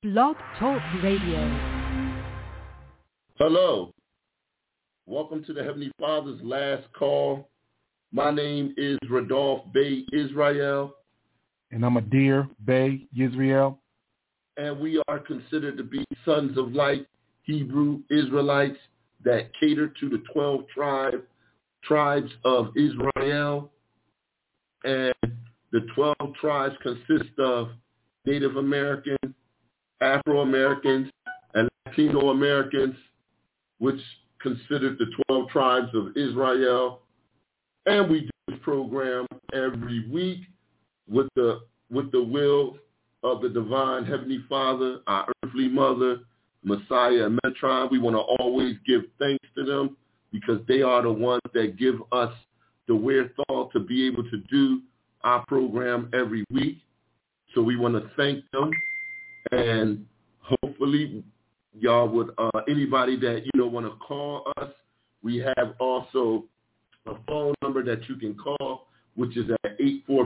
Blog Talk Radio. Hello. Welcome to the Heavenly Father's Last Call. My name is Radolph Bey Israel. And I'm Adir Bey Israel. And we are considered to be sons of light, Hebrew Israelites that cater to the 12 tribes of Israel. And the 12 tribes consist of Native Americans, Afro-Americans, and Latino Americans, which considered the 12 tribes of Israel. And we do this program every week with the will of the divine Heavenly Father, our earthly mother, Messiah, and Metron. We want to always give thanks to them because they are the ones that give us the wherewithal to be able to do our program every week. So we want to thank them, and hopefully y'all would, anybody that, want to call us, we have also a phone number that you can call, which is at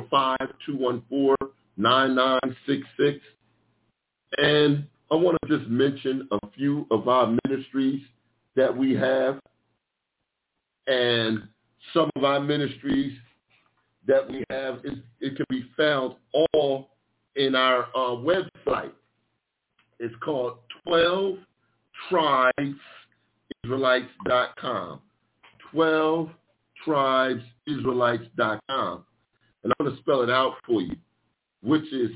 845-214-9966. And I want to just mention a few of our ministries that we have. And some of our ministries that we have, it can be found all in our website. It's called 12tribesisraelites.com. 12tribesisraelites.com. And I'm going to spell it out for you, which is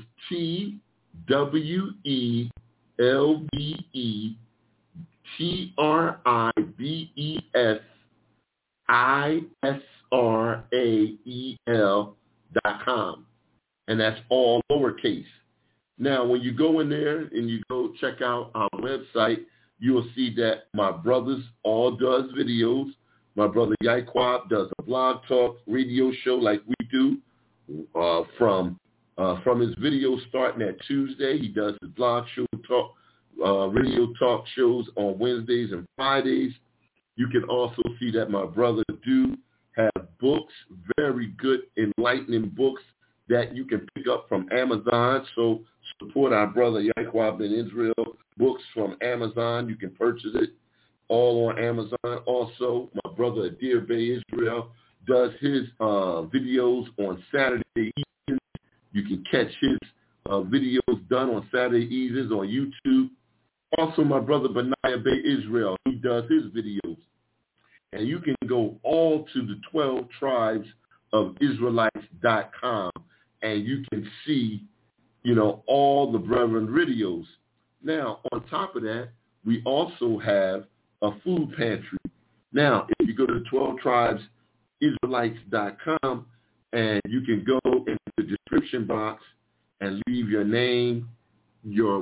TWELVEISrael.com. And that's all lowercase. Now, when you go in there and you go check out our website, you will see that my brothers all does videos. My brother Yaquab does a blog talk radio show like we do from his videos starting at Tuesday. He does his blog show radio talk shows on Wednesdays and Fridays. You can also see that my brother do have books, very good, enlightening books that you can pick up from Amazon. So support our brother Yaquab Ben Israel books from Amazon. You can purchase it all on Amazon. Also, my brother Adir Bey Israel does his videos on Saturday evenings. You can catch his videos done on Saturday evenings on YouTube. Also, my brother Benaiah Bey Israel, he does his videos. And you can go all to the 12 tribes of Israelites.com, and you can see, all the brethren videos. Now, on top of that, we also have a food pantry. Now, if you go to 12tribesisraelites.com, and you can go into the description box and leave your name, your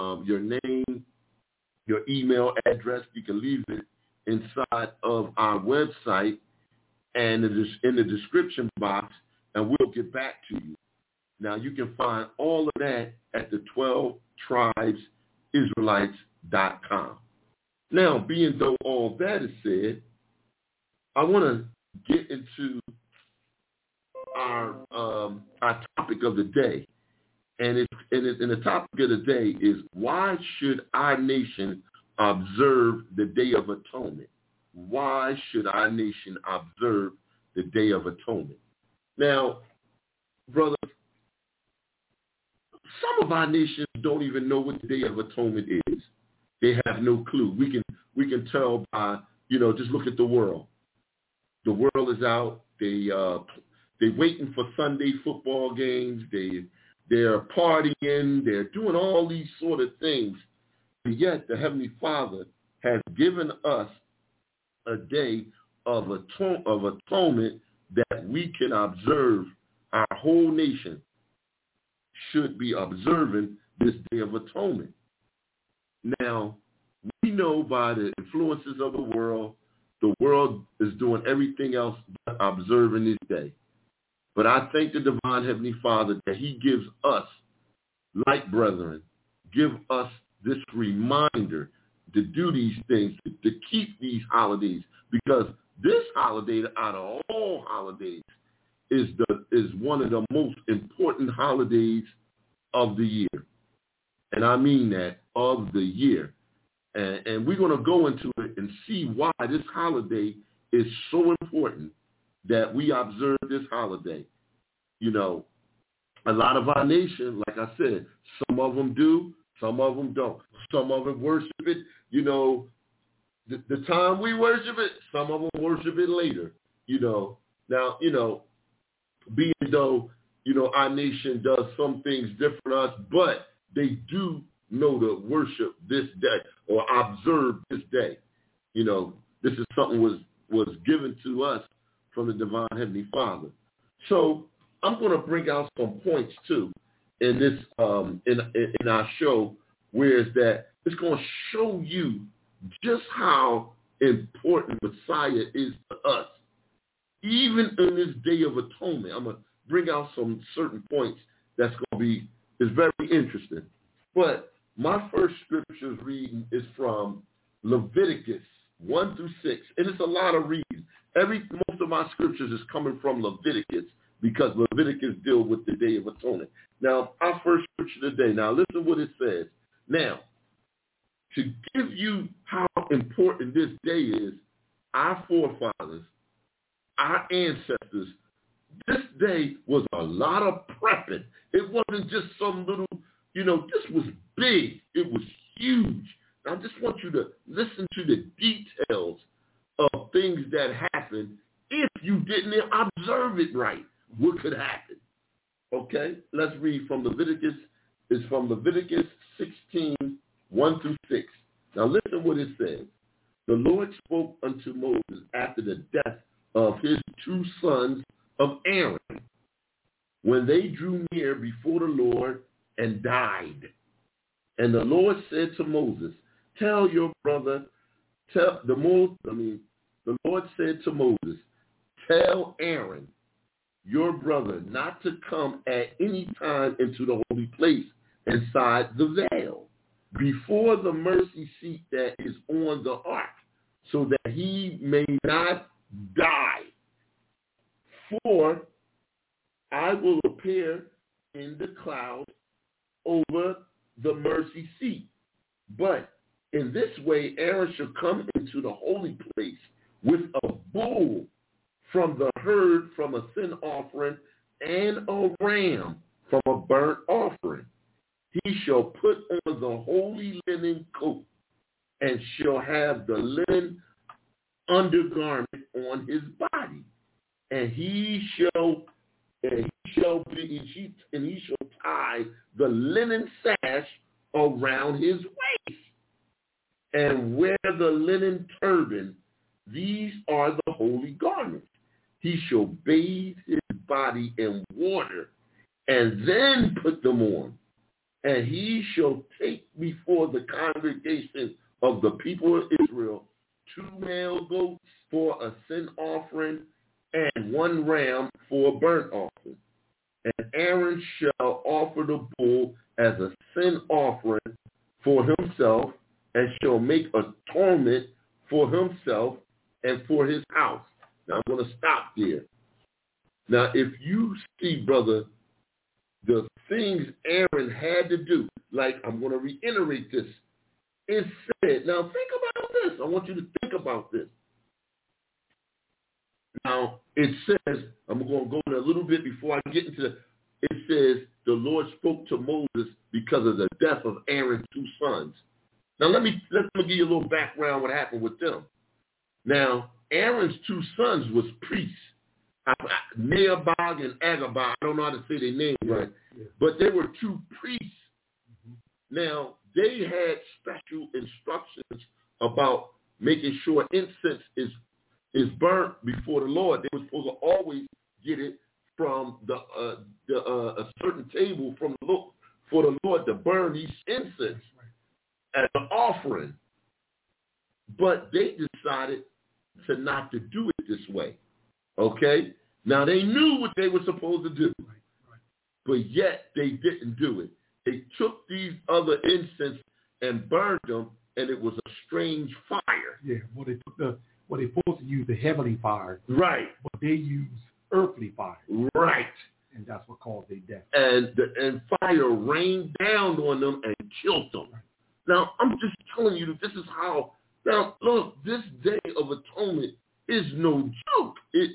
email address. You can leave it inside of our website and in the description box, and we'll get back to you. Now, you can find all of that at the 12tribesisraelites.com. Now, being though all that is said, I want to get into our topic of the day. And the topic of the day is, why should our nation observe the Day of Atonement? Why should our nation observe the Day of Atonement? Now, brother, some of our nations don't even know what the Day of Atonement is. They have no clue. We can tell by, just look at the world. The world is out. They're waiting for Sunday football games. They're partying. They're doing all these sort of things. And yet the Heavenly Father has given us a day of atonement that we can observe. Our whole nation should be observing this Day of Atonement. Now, we know by the influences of the world is doing everything else but observing this day. But I thank the divine Heavenly Father that he gives us, like brethren, give us this reminder to do these things, to keep these holidays, because this holiday, out of all holidays, is one of the most important holidays of the year. and I mean that, of the year. And we're going to go into it and see why this holiday is so important that we observe this holiday. You know, a lot of our nation, like I said, some of them do, some of them don't. Some of them worship it, you know, the time we worship it, some of them worship it later, you know. Now, you know, being though, you know, our nation does some things different from us, but they do know to worship this day or observe this day. You know, this is something was given to us from the divine Heavenly Father. So I'm going to bring out some points too in this in our show, where is that it's going to show you just how important Messiah is to us. Even in this Day of Atonement, I'm going to bring out some certain points that's going to be is very interesting. But my first scriptures reading is from Leviticus 1 through 6, and it's a lot of reading. Most of my scriptures is coming from Leviticus because Leviticus deal with the Day of Atonement. Now, our first scripture today. Now, listen what it says. Now, to give you how important this day is, our forefathers, our ancestors, this day was a lot of prepping. It wasn't just some little, you know, this was big. It was huge. I just want you to listen to the details of things that happened if you didn't observe it right. What could happen? Okay, let's read from Leviticus. It's from Leviticus 16, 1 through 6. Now listen what it says. The Lord spoke unto Moses after the death of his two sons of Aaron, when they drew near before the Lord and died. And the Lord said to Moses, tell your brother, the Lord said to Moses, tell Aaron, your brother, not to come at any time into the holy place inside the veil, before the mercy seat that is on the ark, so that he may not die. For I will appear in the cloud over the mercy seat. But in this way, Aaron shall come into the holy place with a bull from the herd from a sin offering and a ram from a burnt offering. He shall put on the holy linen coat and shall have the linen undergarment on his body, and he shall tie the linen sash around his waist and wear the linen turban. These are the holy garments. He shall bathe his body in water and then put them on. And he shall take before the congregation of the people of Israel 2 male goats for a sin offering and 1 ram for a burnt offering. And Aaron shall offer the bull as a sin offering for himself and shall make atonement for himself and for his house. Now, I'm going to stop there. Now, if you see, brother, the things Aaron had to do, like I'm going to reiterate this, it said, now think about this. I want you to think about this. Now, it says, I'm going to go in a little bit before I get into it. It says, the Lord spoke to Moses because of the death of Aaron's 2 sons. Now, let me give you a little background what happened with them. Now, Aaron's 2 sons was priests, Neabog and Agabah. I don't know how to say their names right, but they were 2 priests. Now, they had special instructions about making sure incense is burnt before the Lord. They were supposed to always get it from a certain table from the Lord for the Lord to burn these incense as an offering. But they decided to not to do it this way. Okay? Now, they knew what they were supposed to do, but yet they didn't do it. They took these other incense and burned them, and it was a strange fire. Yeah, well, they supposed to use the heavenly fire. Right. But they used earthly fire. Right. And that's what caused their death. And fire rained down on them and killed them. Now, I'm just telling you that this is how, now, look, this Day of Atonement is no joke.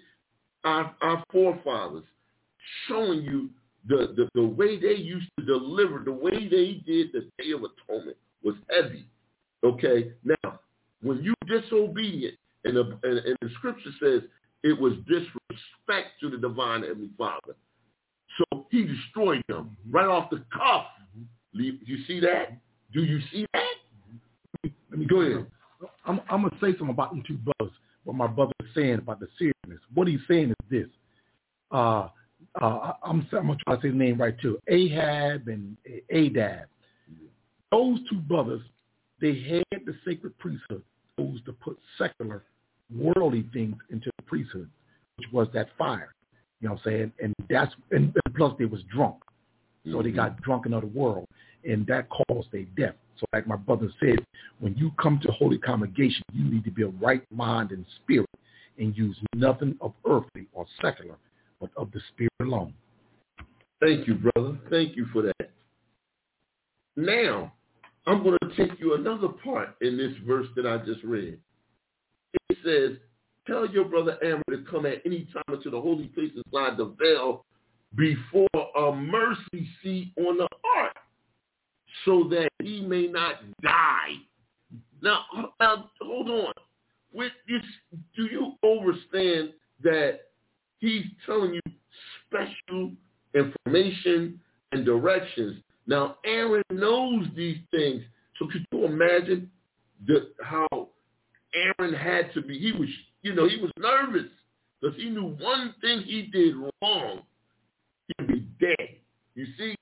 Our forefathers showing you the way they used to deliver, the way they did the Day of Atonement was heavy. Okay? Now, when you disobedient, and the scripture says it was disrespect to the divine Heavenly Father. So he destroyed them right off the cuff. You see that? Do you see that? Let me go ahead. I'm going to say something about them two brothers, what my brother is saying about the seriousness. What he's saying is this. I'm going to try to say the name right too. Ahab and Adab. Those two brothers, they had the sacred priesthood, those to put secular, worldly things into the priesthood, which was that fire. You know what I'm saying? And plus they was drunk. So they got drunk in the world, and that caused their death. So like my brother said, when you come to Holy Congregation, you need to be of right mind and spirit and use nothing of earthly or secular, but of the spirit alone. Thank you, brother. Thank you for that. Now, I'm going to take you another part in this verse that I just read. It says, tell your brother Aaron to come at any time into the holy place and slide the veil before a mercy seat on the ark, so that he may not die. Now hold on. With this, do you understand that he's telling you special information and directions? Now, Aaron knows these things. So could you imagine how Aaron had to be? He was nervous because he knew one thing he did wrong, he'd be dead. You see,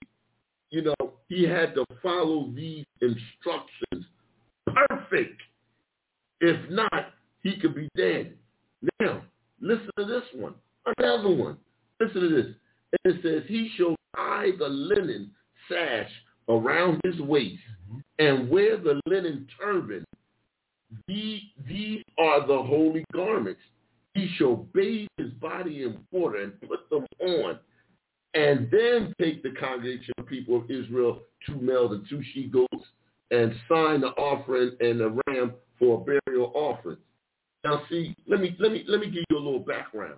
he had to follow these instructions perfect. If not, he could be dead. Now, listen to this one. Another one. Listen to this. And it says, he shall tie the linen sash around his waist and wear the linen turban. These are the holy garments. He shall bathe his body in water and put them on, and then take the congregation of people of Israel 2 males and 2 she-goats and sign the offering and the ram for a burial offering. Now, see, let me give you a little background.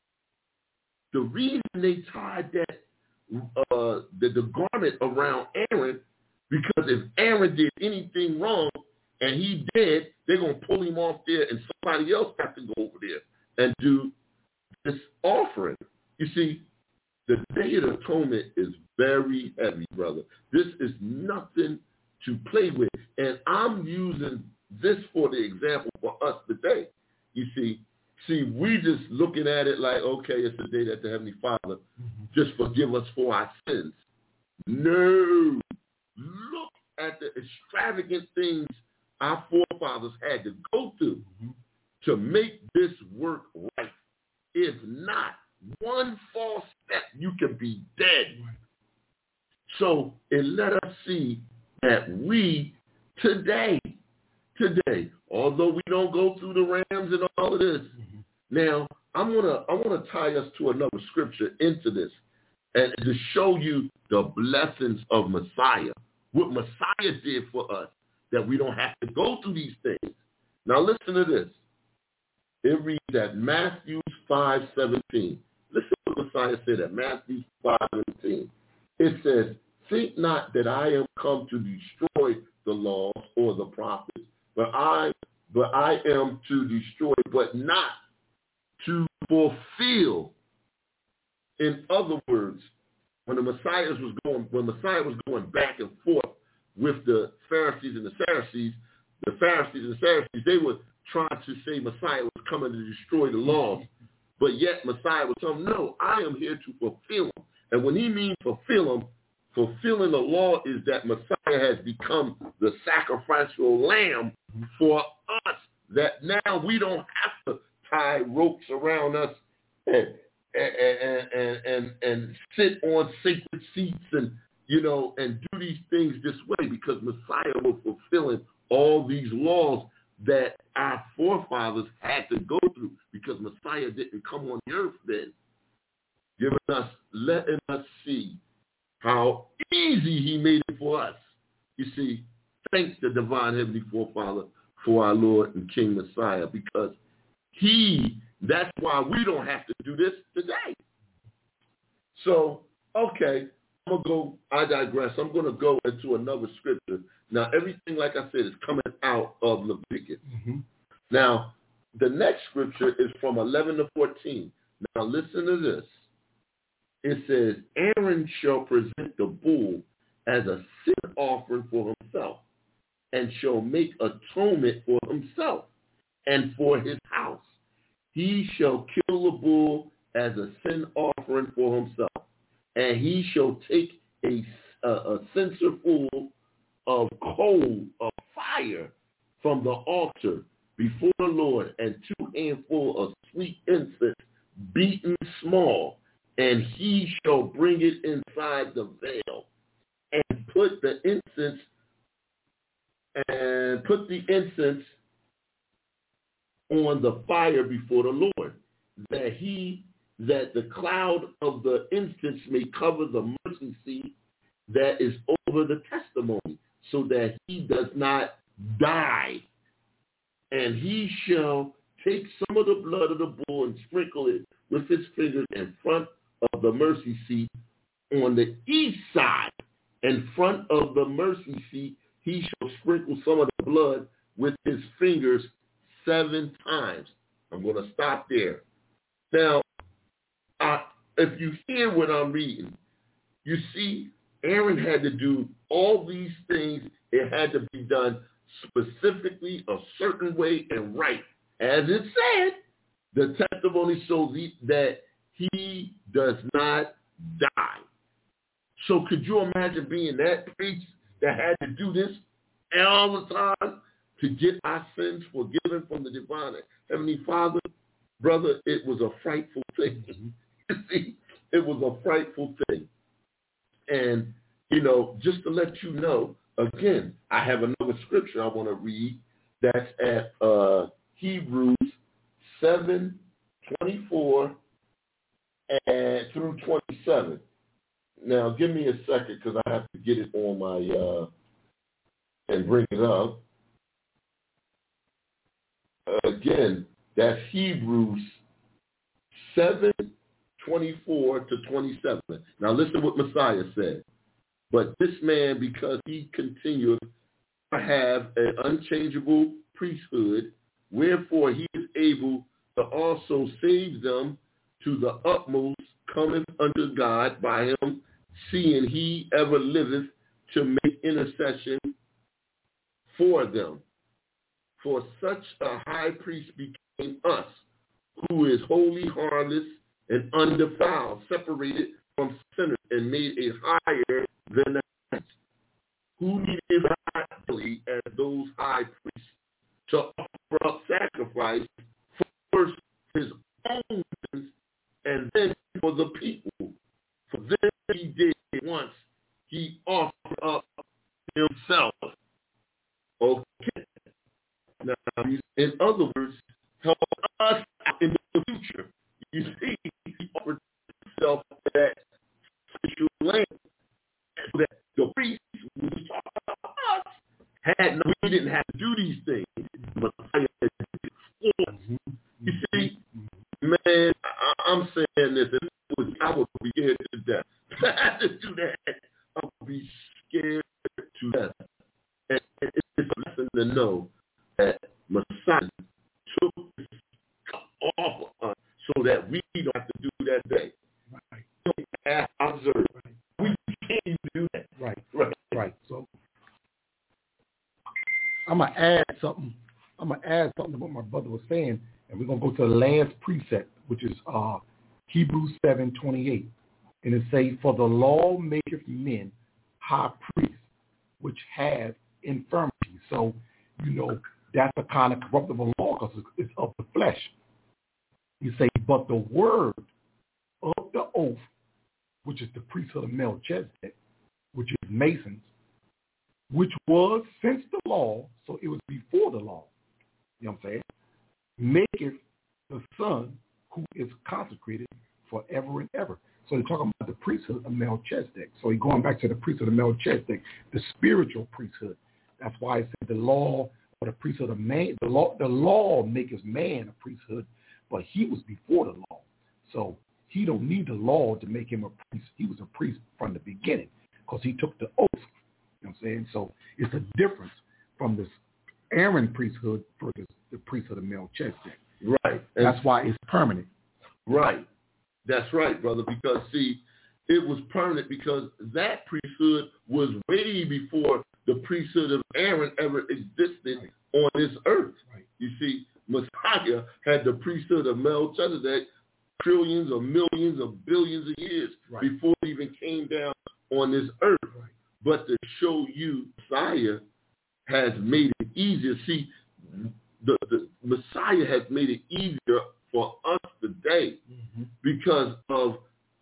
The reason they tied that the garment around Aaron, because if Aaron did anything wrong and he did, they're going to pull him off there, and somebody else has to go over there and do this offering. You see, the Day of Atonement is very heavy, brother. This is nothing to play with. And I'm using this for the example for us today. You see, we just looking at it like, okay, it's the day that the Heavenly Father just forgive us for our sins. No. Look at the extravagant things our forefathers had to go through to make this work right. If not, one false step, you can be dead. So it let us see that we today, although we don't go through the rams and all of this, now I wanna tie us to another scripture into this, and to show you the blessings of Messiah, what Messiah did for us, that we don't have to go through these things. Now listen to this. It reads at Matthew 5:17. Listen to what Messiah said at Matthew 5:17. It says, think not that I am come to destroy the laws or the prophets, but I am to destroy, but not to fulfill. In other words, when Messiah was going back and forth with the Pharisees and the Sadducees, they were trying to say Messiah was coming to destroy the laws, but yet Messiah was telling them, no, I am here to fulfill them. And when he means fulfill them, fulfilling the law is that Messiah has become the sacrificial lamb for us, that now we don't have to tie ropes around us and sit on sacred seats and do these things this way, because Messiah was fulfilling all these laws that our forefathers had to go through, because Messiah didn't come on the earth then. letting us see how easy he made it for us. You see, thank the divine heavenly forefather for our Lord and King Messiah, because that's why we don't have to do this today. So, okay, I digress. I'm going to go into another scripture. Now, everything, like I said, is coming out of Leviticus. Mm-hmm. Now, the next scripture is from 11 to 14. Now, listen to this. It says, Aaron shall present the bull as a sin offering for himself, and shall make atonement for himself and for his house. He shall kill the bull as a sin offering for himself, and he shall take a censer full of coal of fire from the altar before the Lord, and 2 handfuls of sweet incense beaten small, and he shall bring it inside the veil, and put the incense on the fire before the Lord, that the cloud of the incense may cover the mercy seat that is over the testimony, so that he does not die. And he shall take some of the blood of the bull and sprinkle it with his fingers in front of the mercy seat on the east side. In front of the mercy seat, he shall sprinkle some of the blood with his fingers 7 times. I'm going to stop there. Now, if you hear what I'm reading, you see Aaron had to do all these things. It had to be done specifically a certain way and right. As it said, the testimony shows that he does not die. So could you imagine being that priest that had to do this all the time to get our sins forgiven from the divine Heavenly Father? Brother, it was a frightful thing. You see, it was a frightful thing. And, just to let you know, again, I have another scripture I want to read that's at Hebrews 7:24 through 27. Now, give me a second because I have to get it on my, and bring it up. Again, that's Hebrews 7:24 to 27. Now, listen what Messiah said. But this man, because he continued to have an unchangeable priesthood, wherefore he is able to also save them to the utmost, cometh unto God by him, seeing he ever liveth to make intercession for them. For such a high priest became us, who is holy, harmless, and undefiled, separated from sinners, and made a higher than the rest, who needed not daily as those high priests to offer up sacrifice first his own sins and then for the people. For this he did once. He offered up himself. Okay. Now, in other words, help us in the future. You see, he offered himself that spiritual land. So that the priests who was talking about us we didn't have to do these things. But you see, man, I'm saying this. I would be scared to death. I had to do that. I would be scared to death. And it's a lesson to know that Messiah took this off of us so that we don't have to do that day. Right. Observe. Right. We can't do that. Right. So I'm gonna add something to what my brother was saying, and we're gonna go to the last precept, which is Hebrews 7:28, and it says, "For the law maketh men high priests, which have infirmity." So that's a kind of corruptible law because it's of the flesh. You say, but the word of the oath, which is the priesthood of Melchizedek, which is Masons, which was since the law, so it was before the law, you know what I'm saying, maketh the Son who is consecrated forever and ever. priesthood of Melchizedek. So he's going back to the priesthood of Melchizedek, the spiritual priesthood. That's why it said the law or the priesthood of man. The law maketh man a priesthood, but he was before the law. So he don't need the law to make him a priest. He was a priest from the beginning because he took the oath. You know what I'm saying? So it's a difference from this Aaron priesthood versus the priesthood of Melchizedek. Right. And that's why it's permanent. Right. That's right, brother, because, see, it was permanent because that priesthood was way before the priesthood of Aaron ever existed on this earth. Right. You see, Messiah had the priesthood of Melchizedek trillions or millions or billions of years before it even came down on this earth. Right. But to show you Messiah has made it easier. See, the Messiah has made it easier for us today because of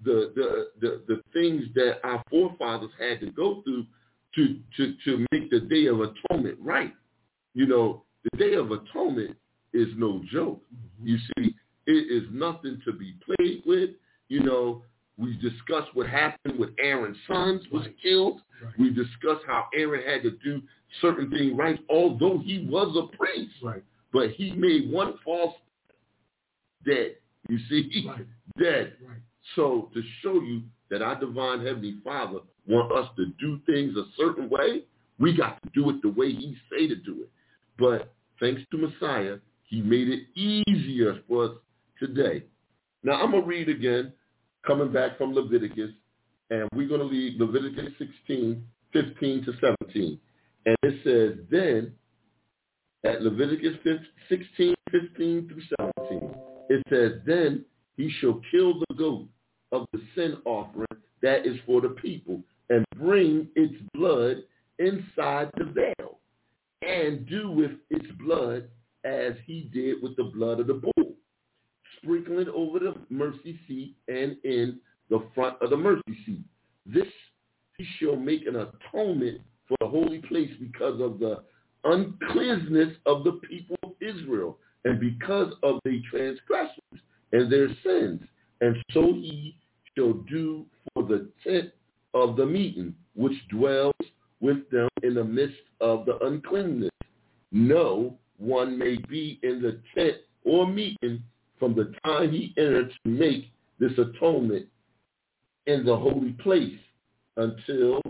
the things that our forefathers had to go through to make the Day of Atonement right. You know, the Day of Atonement is no joke. You see, it is nothing to be played with. You know, we discussed what happened with Aaron's sons was killed. We discussed how Aaron had to do certain things right, although he was a priest. Right. But he made one false dead. You see, dead. Right. So to show you that our divine Heavenly Father want us to do things a certain way, we got to do it the way he say to do it. But thanks to Messiah, he made it easier for us today. Now I'm going to read again, coming back from Leviticus, and we're going to read Leviticus 16, 15 to 17. And it says, then, at Leviticus 16, 15 through 17, it says, then he shall kill the goat of the sin offering that is for the people, and bring its blood inside the veil, and do with its blood as he did with the blood of the bull, sprinkling it over the mercy seat and in the front of the mercy seat. This he shall make an atonement for the holy place because of the uncleanness of the people of Israel, and because of their transgressions and their sins. And so he shall do for the tent of the meeting, which dwells with them in the midst of the uncleanness. No one may be in the tent or meeting from the time he entered to make this atonement in the holy place until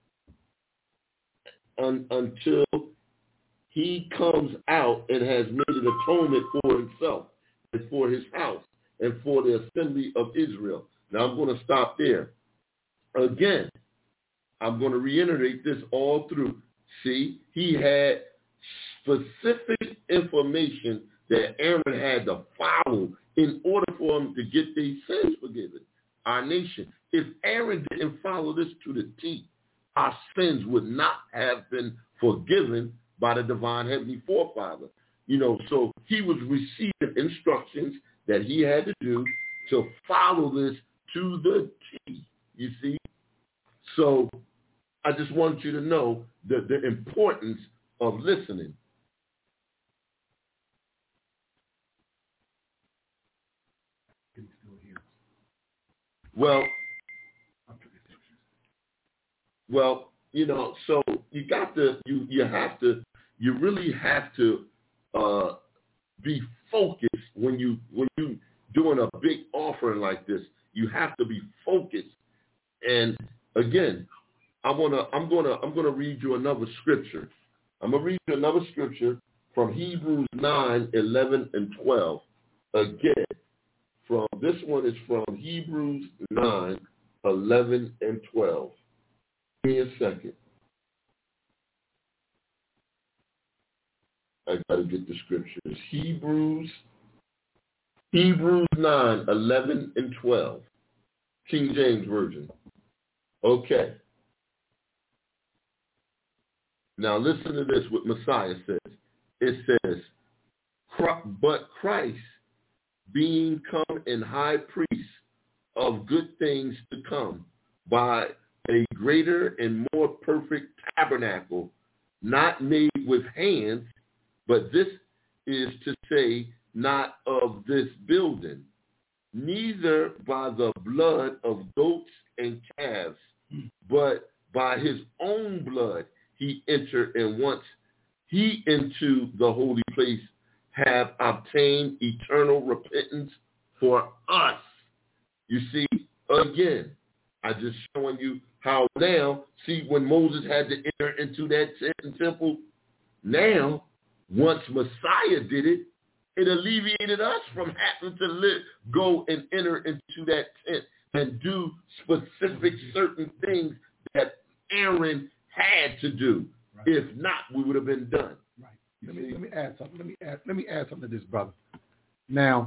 he comes out and has made an atonement for himself and for his house and for the assembly of Israel. Now I'm going to stop there. Again, I'm going to reiterate this all through. See, he had specific information that Aaron had to follow in order for him to get these sins forgiven. Our nation, if Aaron didn't follow this to the T, our sins would not have been forgiven by the divine heavenly forefather. You know, so he was receiving instructions that he had to do to follow this to the T, you see. So I just want you to know the importance of listening. Well, you know, so you got to, you really have to be focused when you doing a big offering like this. You have to be focused. And again, I'm gonna read you another scripture. I'm gonna read you another scripture from Hebrews 9, 11, and 12. Again, this one is from Hebrews 9, 11, and 12. Give me a second. I gotta get the scriptures. Hebrews 9, 11, and 12. King James Version. Okay. Now listen to this, what Messiah says. It says, but Christ, being come in high priest of good things to come, by a greater and more perfect tabernacle, not made with hands, but this is to say, not of this building, neither by the blood of goats and calves, but by his own blood he entered, and once he into the holy place have obtained eternal repentance for us. You see, again, I just showing you how now, see, when Moses had to enter into that tent and temple, now, once Messiah did it, it alleviated us from having to go and enter into that tent and do specific certain things that Aaron had to do. Right. If not, we would have been done. Right. Let me add something. Let me add something to this, brother. Now,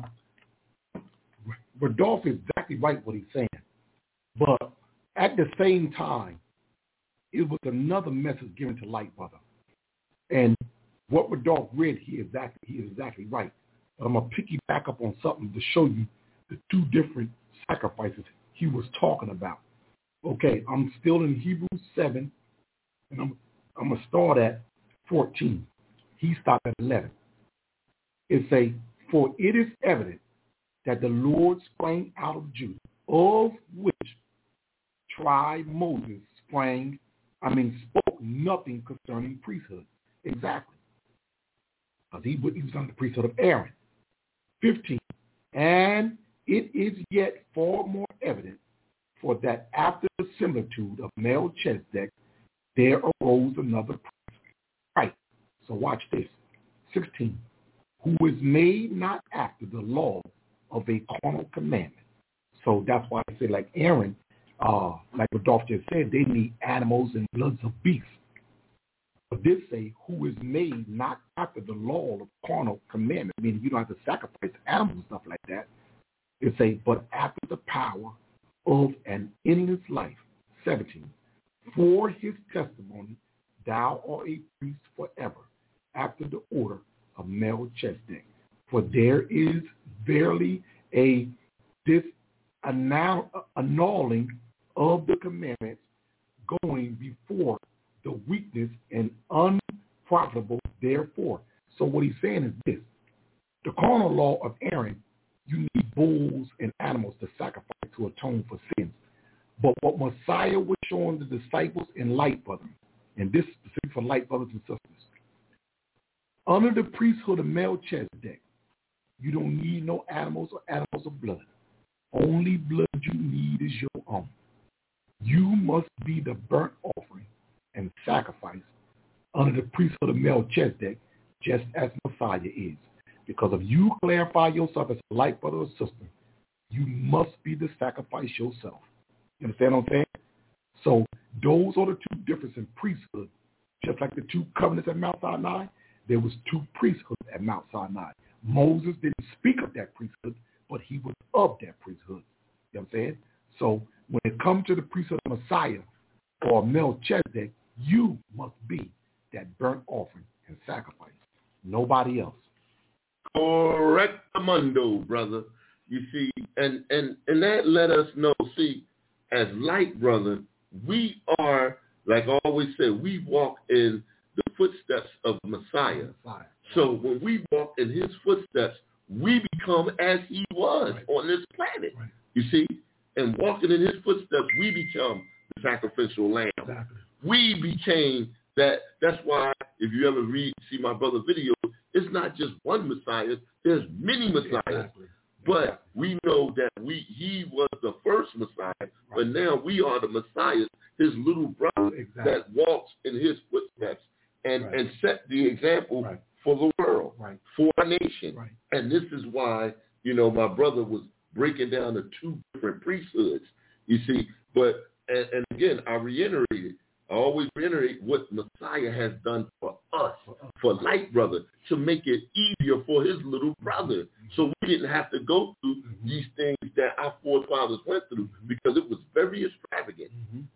Rodolphe is exactly right what he's saying, but at the same time, it was another message given to light, brother. And what Rodolphe read, he is exactly right. But I'm gonna pick you back up on something to show you the two different sacrifices he was talking about. Okay, I'm still in Hebrews 7, and I'm gonna start at 14. He stopped at 11. It say, "For it is evident that the Lord sprang out of Judah, of which tribe Moses spoke nothing concerning priesthood." Exactly. Because he was under the priesthood of Aaron. 15. "And it is yet far more evident, for that after the similitude of Melchizedek, there arose another priest." Right. So watch this. 16. "Who is made not after the law of a carnal commandment." So that's why I say, like Aaron, like Rodolphe just said, they need animals and bloods of beasts. But this say, "who is made not after the law of carnal commandment," meaning you don't have to sacrifice animals and stuff like that. It say, "but after the power of an endless life." 17. "For his testimony, thou art a priest forever, after the order of Melchizedek. For there is verily this annulling of the commandments going before the weakness and unprofitable therefore." So what he's saying is this: the carnal law of Aaron, you need bulls and animals to sacrifice to atone for sins. But what Messiah was showing the disciples in light, brother, and this is specific for light brothers and sisters, under the priesthood of Melchizedek, you don't need no animals or animals of blood. Only blood you need is your own. You must be the burnt offering and sacrifice under the priesthood of Melchizedek, just as Messiah is. Because if you clarify yourself as a light brother or sister, you must be the sacrifice yourself. You understand what I'm saying? So those are the two differences in priesthood. Just like the two covenants at Mount Sinai, there was two priesthoods at Mount Sinai. Moses didn't speak of that priesthood, but he was of that priesthood. You know what I'm saying? So when it comes to the priesthood of Messiah or Melchizedek, you must be that burnt offering and sacrifice. Nobody else. Correctamundo, brother. You see, and that let us know, see, as light brother, we are, like I always say, we walk in the footsteps of Messiah. So when we walk in his footsteps, we become as he was on this planet. Right. You see? And walking in his footsteps, we become the sacrificial lamb. Exactly. We became that. That's why if you ever see my brother's video, it's not just one Messiah. There's many Messiahs. Exactly. But we know that he was the first Messiah, but now we are the Messiahs, his little brother that walks in his footsteps and set the example for the world, for our nation. Right. And this is why, my brother was breaking down the two different priesthoods, you see. But, and again, I always reiterate what Messiah has done for us, for light brother, to make it easier for his little brother. So we didn't have to go through these things that our forefathers went through, because it was very extravagant,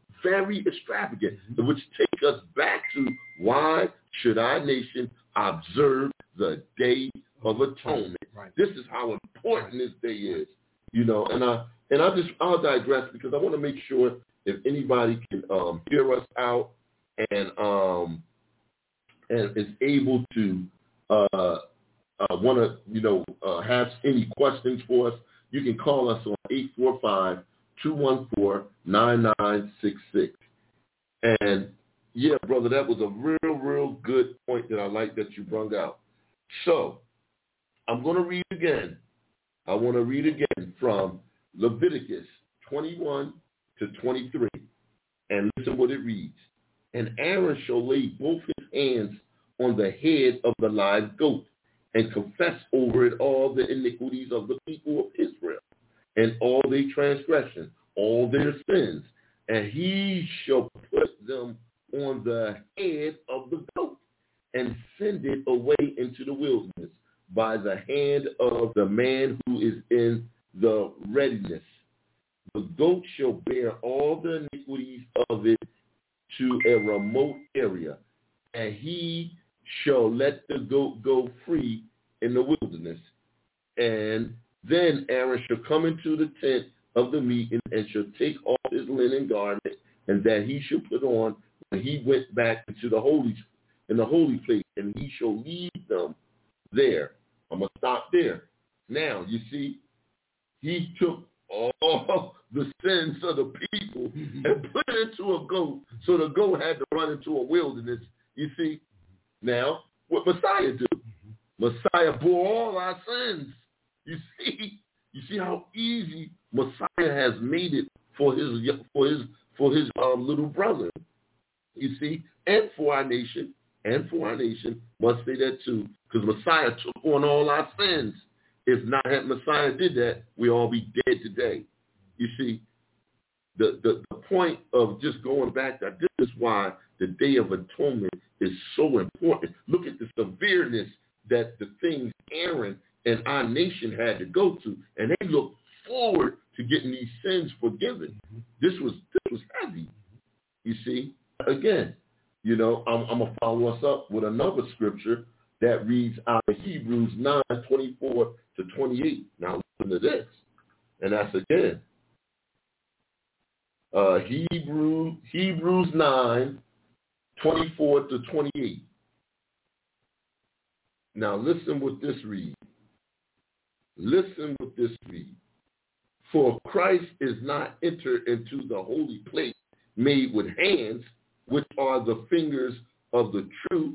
which take us back to why should our nation observe the Day of Atonement. Right. This is how important this day is, and I'll digress, because I want to make sure if anybody can hear us out and is able to want to have any questions for us, you can call us on 214-9966. And, yeah, brother, that was a real good point that I like that you brought out. So I'm going to read again. I want to read again from Leviticus 21 to 23. And listen what it reads. And Aaron shall lay both his hands on the head of the live goat and confess over it all the iniquities of the people of Israel and all their transgressions, all their sins. And he shall put them on the head of the goat and send it away into the wilderness by the hand of the man who is in the readiness. The goat shall bear all the iniquities of it to a remote area, and he shall let the goat go free in the wilderness. And then Aaron shall come into the tent of the meeting and shall take off his linen garment, and that he shall put on when he went back into the holy place, and he shall leave them there. I'm going to stop there. Now, you see, he took all the sins of the people and put it into a goat, so the goat had to run into a wilderness. You see, now, what Messiah do? Messiah bore all our sins. You see how easy Messiah has made it for his little brother. You see, and for our nation, must say that too, because Messiah took on all our sins. If not had Messiah did that, we'd all be dead today. You see, the point of just going back, that this is why the Day of Atonement is so important. Look at the severeness that the things Aaron and our nation had to go to, and they looked forward to getting these sins forgiven. This was heavy. You see, again, you know, I'm going to follow us up with another scripture that reads out of Hebrews 9:24 to 28. Now listen to this. And that's again, Hebrews 9:24 to 28. Now listen what this reads. For Christ is not entered into the holy place made with hands, which are the fingers of the truth,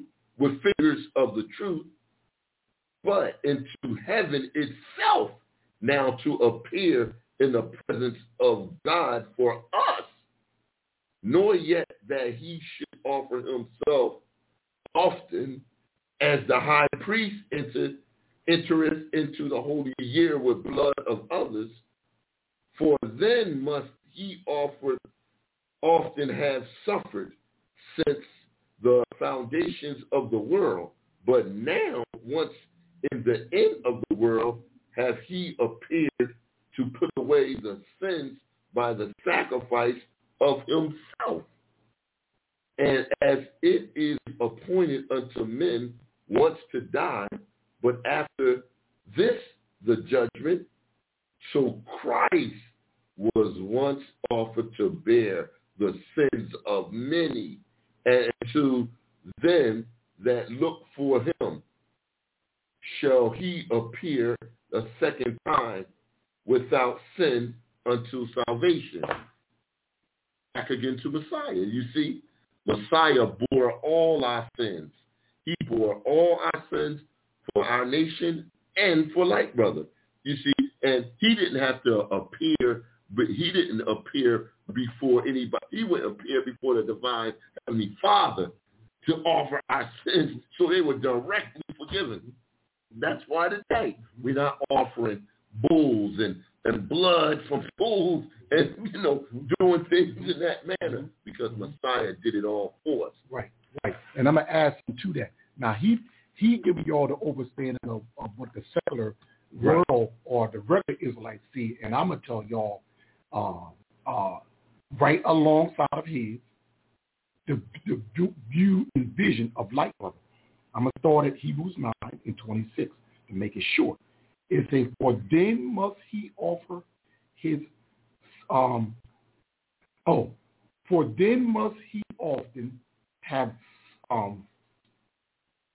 but into heaven itself, now to appear in the presence of God for us, nor yet that he should offer himself often, as the high priest entereth into the holy year with blood of others, for then must he often have suffered since the foundations of the world. But now, once in the end of the world, hath he appeared to put away the sins by the sacrifice of himself. And as it is appointed unto men once to die, but after this the judgment, so Christ was once offered to bear the sins of many, and to them that look for him shall he appear a second time without sin unto salvation. Back again to Messiah. You see, Messiah bore all our sins. He bore all our sins for our nation and for Light Brother. You see, and he didn't have to appear, but he didn't appear before anybody. He would appear before the divine Heavenly Father to offer our sins so they were directly forgiven. That's why today we're not offering bulls and blood from bulls and, doing things in that manner, because Messiah did it all for us. Right. And I'm going to add some to that. Now, he giving you all the understanding of what the secular world or the regular Israelites see, and I'm going to tell y'all right alongside of his, the view and vision of Light Brother. I'm going to start at Hebrews 9:26 to make it short. It says, for then must he offer his, for then must he often have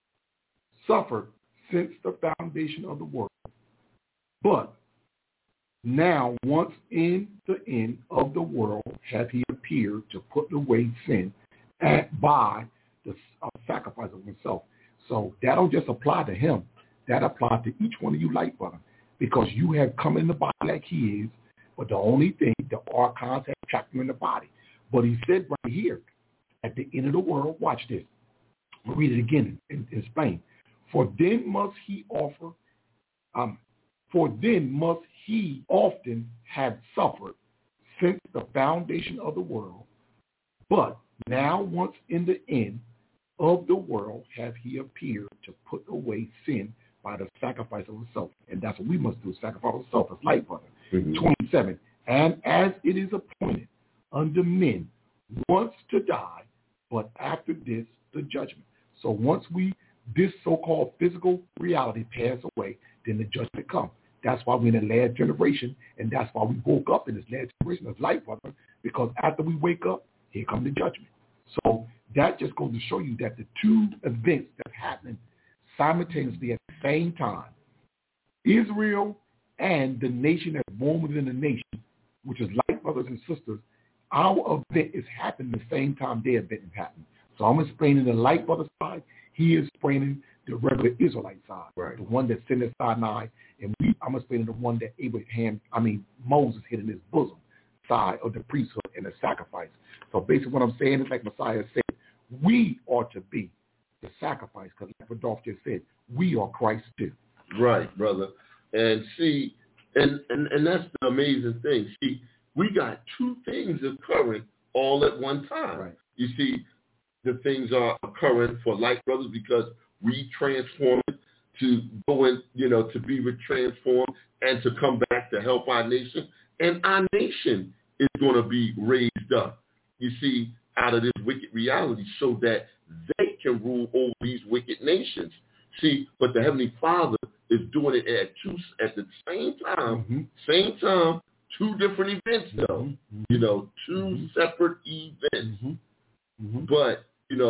suffered since the foundation of the world. But Now, once in the end of the world hath he appeared to put away sin by the sacrifice of himself. So that don't just apply to him. That applies to each one of you light brothers, because you have come in the body like he is, but the only thing, the archons have trapped him in the body. But he said right here, at the end of the world, watch this. I'll read it again and explain. For then must he often have suffered since the foundation of the world, but now once in the end of the world hath he appeared to put away sin by the sacrifice of himself. And that's what we must do, sacrifice of self as light brother. 27. And as it is appointed unto men once to die, but after this the judgment. So once this so-called physical reality pass away, then the judgment comes. That's why we're in the last generation, and that's why we woke up in this last generation of life, brother, because after we wake up, here comes the judgment. So that just goes to show you that the two events that's happening simultaneously at the same time, Israel and the nation that's born within the nation, which is light brothers and sisters, our event is happening the same time their event is happening. So I'm explaining the light brother side. He is explaining the regular Israelite side, right, the one that's in the Sinai, and I'm explaining the one that Moses hid in his bosom side of the priesthood and the sacrifice. So basically what I'm saying is, like Messiah said, we ought to be the sacrifice, because like Rodolphe just said, we are Christ too. Right, brother. And see, and that's the amazing thing. See, we got two things occurring all at one time. Right. You see, the things are occurring for light brothers because we transformed to go in, to be transformed and to come back to help our nation. And our nation is going to be raised up, you see, out of this wicked reality so that they can rule over these wicked nations. See, but the Heavenly Father is doing it at the same time, two different events, though. Two separate events. But,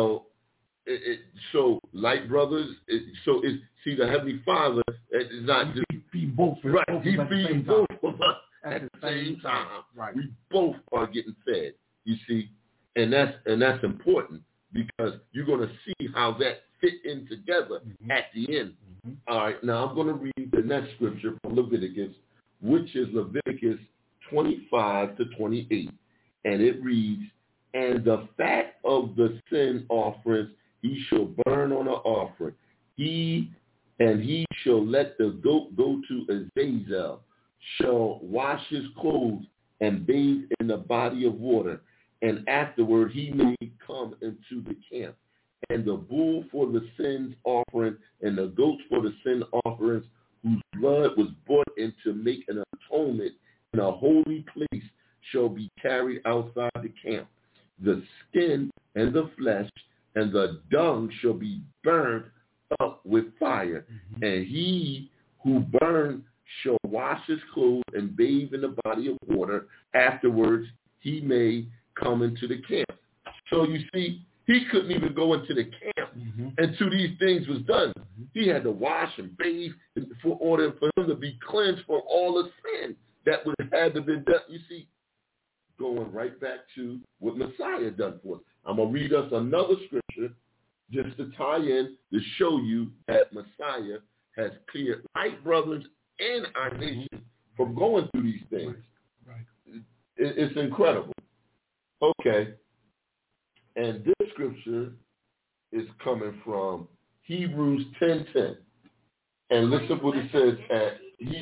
so light brothers, see, the Heavenly Father is not just feed both. Right, he feeds both of us at the same time. Right. We both are getting fed, you see, and that's important because you're going to see how that fit in together at the end. All right, now I'm going to read the next scripture from Leviticus, which is Leviticus 25 to 28, and it reads, "And the fat of the sin offerings he shall burn on an offering. He shall let the goat go to Azazel, shall wash his clothes and bathe in the body of water, and afterward he may come into the camp. And the bull for the sin offering and the goats for the sin offerings, whose blood was brought in to make an atonement in a holy place, shall be carried outside the camp. The skin and the flesh and the dung shall be burned up with fire. And he who burned shall wash his clothes and bathe in the body of water. Afterwards, he may come into the camp." So you see, he couldn't even go into the camp until these things was done. He had to wash and bathe in order for him to be cleansed from all the sin that would have had to be done. You see, going right back to what Messiah done for us. I'm going to read us another scripture just to tie in to show you that Messiah has cleared light brothers and our nation from going through these things. Right. It's incredible. Okay. And this scripture is coming from Hebrews 10:10. And listen what it says at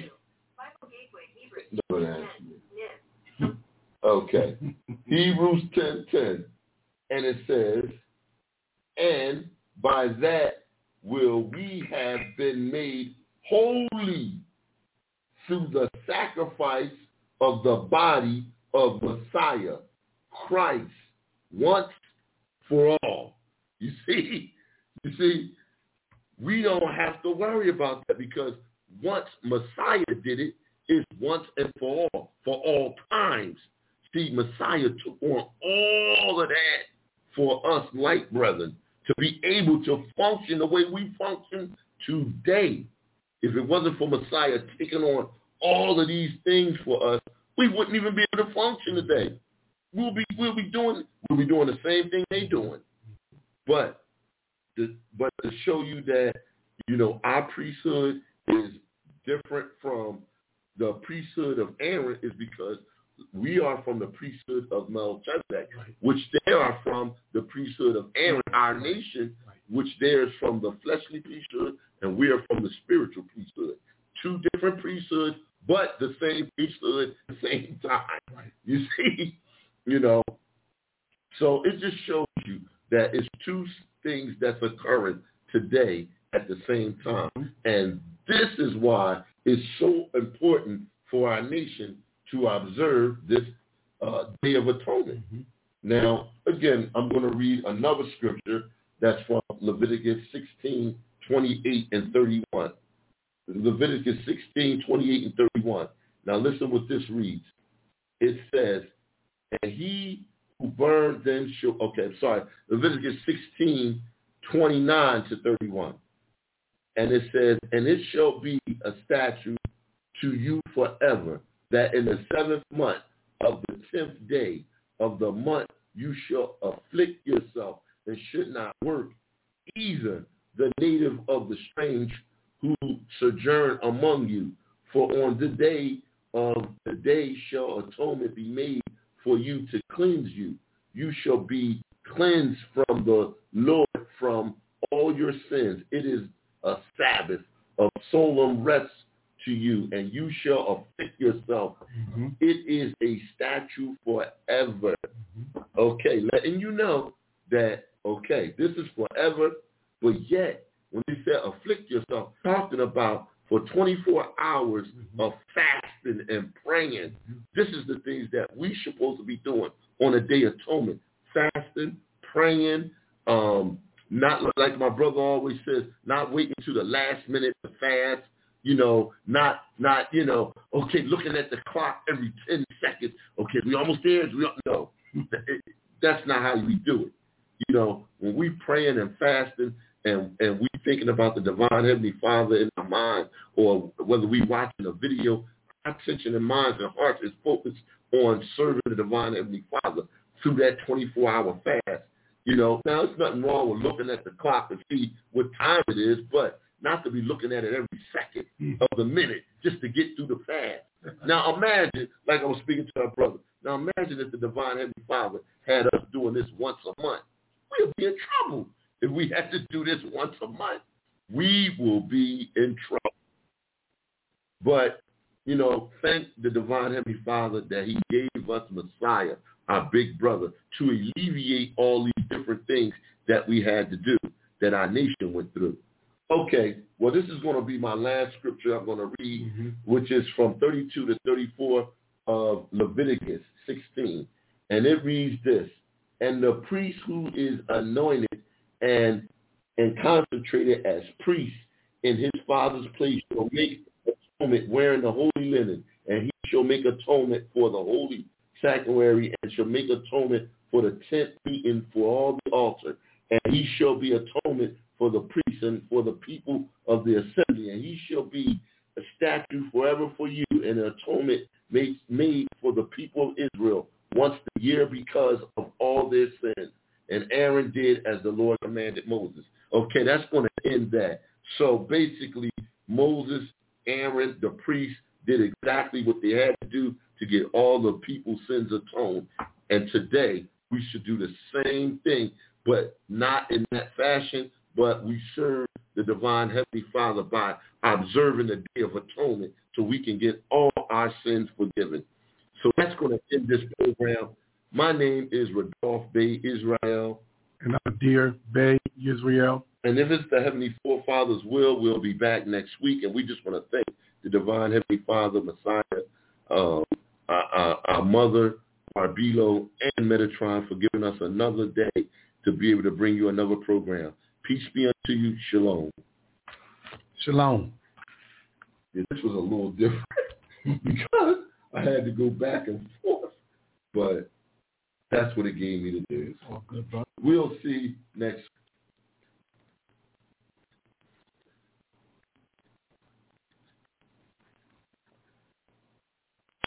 Okay. Hebrews 10:10. And it says, "And by that will we have been made holy through the sacrifice of the body of Messiah, Christ, once for all." You see, we don't have to worry about that because once Messiah did it, it's once and for all times. See, Messiah took on all of that for us light brethren to be able to function the way we function today. If it wasn't for Messiah taking on all of these things for us, we wouldn't even be able to function today. We'll be doing the same thing they're doing. But to show you that, our priesthood is different from the priesthood of Aaron is because we are from the priesthood of Melchizedek, which they are from the priesthood of Aaron, our nation, which theirs from the fleshly priesthood, and we are from the spiritual priesthood. Two different priesthoods, but the same priesthood at the same time. You see, so it just shows you that it's two things that's occurring today at the same time. And this is why it's so important for our nation to observe this Day of Atonement. Now, again, I'm going to read another scripture that's from Leviticus 16, 28 and 31. Leviticus 16, 28 and 31. Now listen what this reads. It says, and he who burned them shall, Leviticus 16, 29 to 31. And it says, and it shall be a statute to you forever, that in the 7th month of the 10th day of the month you shall afflict yourself and should not work, either the native of the strange who sojourn among you. For on the day of the day shall atonement be made for you to cleanse you. You shall be cleansed from the Lord from all your sins. It is a Sabbath of solemn rest to you, and you shall afflict yourself. It is a statute forever. Okay, letting you know that, this is forever, but yet, when they say afflict yourself, talking about for 24 hours of fasting and praying. This is the things that we supposed to be doing on a Day of Atonement. Fasting, praying, not like my brother always says, not waiting to the last minute to fast, not looking at the clock every 10 seconds. Okay, we almost there. No, that's not how we do it. When we praying and fasting, and we thinking about the divine Heavenly Father in our mind, or whether we watching a video, our attention and minds and hearts is focused on serving the divine Heavenly Father through that 24-hour fast. Now there's nothing wrong with looking at the clock to see what time it is, but not to be looking at it every second of the minute just to get through the fast. Now imagine, like I was speaking to our brother, now imagine if the divine Heavenly Father had us doing this once a month. We'll be in trouble. If we had to do this once a month, we will be in trouble. But, thank the divine Heavenly Father that he gave us Messiah, our big brother, to alleviate all these different things that we had to do, that our nation went through. Okay, well, this is going to be my last scripture I'm going to read, which is from 32 to 34 of Leviticus 16. And it reads this, and the priest who is anointed and consecrated as priest in his father's place shall make atonement wearing the holy linen, and he shall make atonement for the holy sanctuary, and shall make atonement for the tent meeting for all the altar, and he shall be atonement for the priests and for the people of the assembly, and he shall be a statute forever for you, and an atonement made for the people of Israel once a year because of all their sins. And Aaron did as the Lord commanded Moses. Okay, that's going to end that. So basically, Moses, Aaron, the priest, did exactly what they had to do to get all the people's sins atoned. And today, we should do the same thing, but not in that fashion, but we serve the divine Heavenly Father by observing the Day of Atonement so we can get all our sins forgiven. So that's going to end this program. My name is Radolph Bey Israel. And I'm Dear Bey Israel. And if it's the Heavenly Forefather's will, we'll be back next week. And we just want to thank the divine Heavenly Father, Messiah, our mother, Barbilo, and Metatron for giving us another day to be able to bring you another program. Peace be unto you. Shalom. Shalom. Yeah, this was a little different because I had to go back and forth. But that's what it gave me to do. All good, brother. We'll see next